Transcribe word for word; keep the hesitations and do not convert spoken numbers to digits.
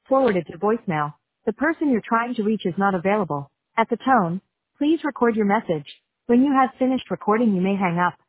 forwarded to voicemail. The person you're trying to reach is not available. At the tone, please record your message. When you have finished recording, you may hang up.